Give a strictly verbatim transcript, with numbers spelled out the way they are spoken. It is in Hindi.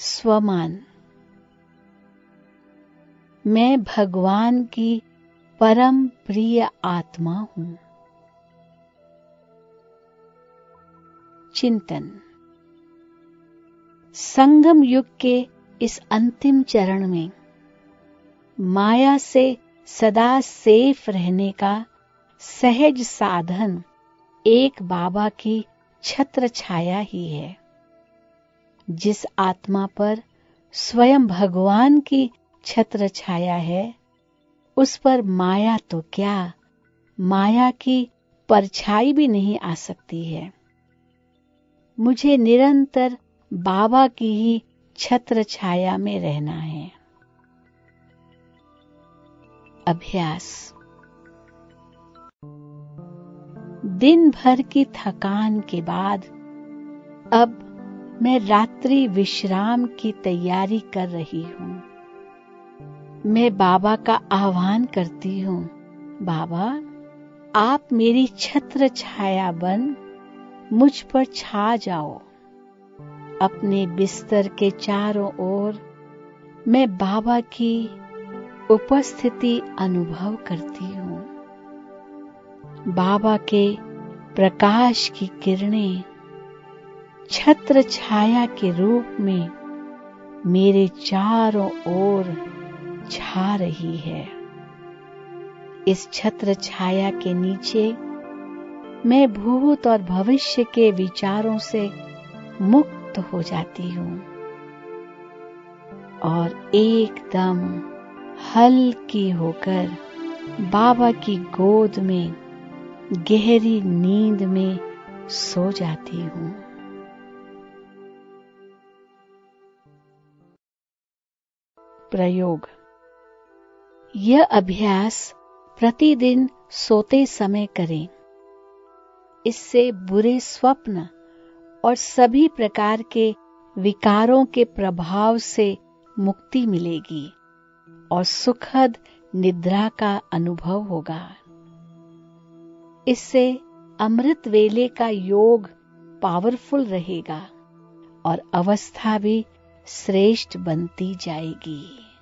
स्वमान। मैं भगवान की परम प्रिय आत्मा हूं। चिंतन। संगम युग के इस अंतिम चरण में माया से सदा सेफ रहने का सहज साधन एक बाबा की छत्र छाया ही है। जिस आत्मा पर स्वयं भगवान की छत्र छाया है, उस पर माया तो क्या, माया की परछाई भी नहीं आ सकती है। मुझे निरंतर बाबा की ही छत्र छाया में रहना है। अभ्यास। दिन भर की थकान के बाद अब मैं रात्रि विश्राम की तैयारी कर रही हूं। मैं बाबा का आह्वान करती हूं, बाबा आप मेरी छत्र छाया बन मुझ पर छा जाओ। अपने बिस्तर के चारों ओर मैं बाबा की उपस्थिति अनुभव करती हूं। बाबा के प्रकाश की किरणें छत्र छाया के रूप में मेरे चारों ओर छा रही है। इस छत्र छाया के नीचे मैं भूत और भविष्य के विचारों से मुक्त हो जाती हूं और एकदम हल्की होकर बाबा की गोद में गहरी नींद में सो जाती हूं। प्रयोग। यह अभ्यास प्रतिदिन सोते समय करें। इससे बुरे स्वप्न और सभी प्रकार के विकारों के प्रभाव से मुक्ति मिलेगी और सुखद निद्रा का अनुभव होगा। इससे अमृत वेले का योग पावरफुल रहेगा और अवस्था भी श्रेष्ठ बनती जाएगी।